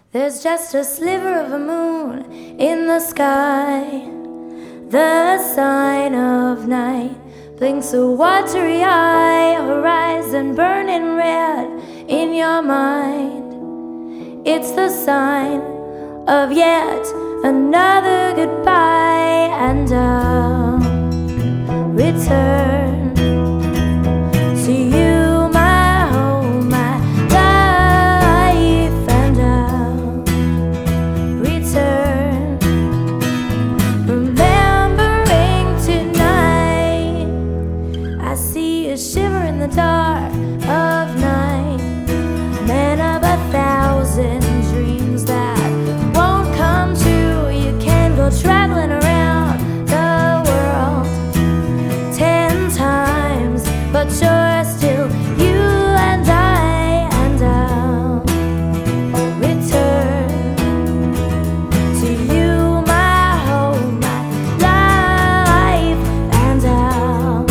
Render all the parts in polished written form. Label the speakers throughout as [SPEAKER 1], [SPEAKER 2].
[SPEAKER 1] There's just a sliver of a moon in the sky. The sign of night blinks a watery eye, horizon burning red in your mind. It's the sign of yet another goodbye, and I'll return to you. Shiver in the dark of night, man of 1,000 dreams that won't come true. You can go traveling around the world 10 times, but you're still you and I, and I'll return to you, my home, my life, and I'll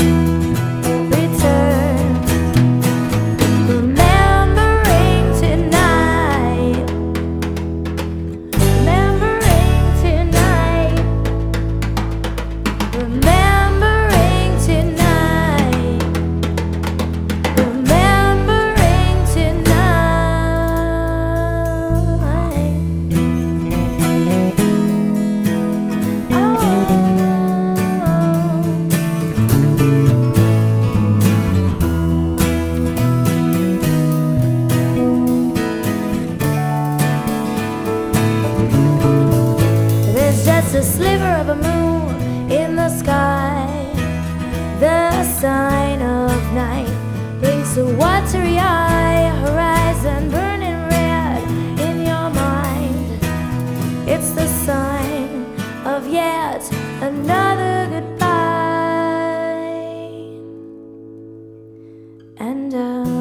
[SPEAKER 1] just a sliver of a moon in the sky. The sign of night blinks a watery eye, horizon burning red in your mind. It's the sign of yet another goodbye, and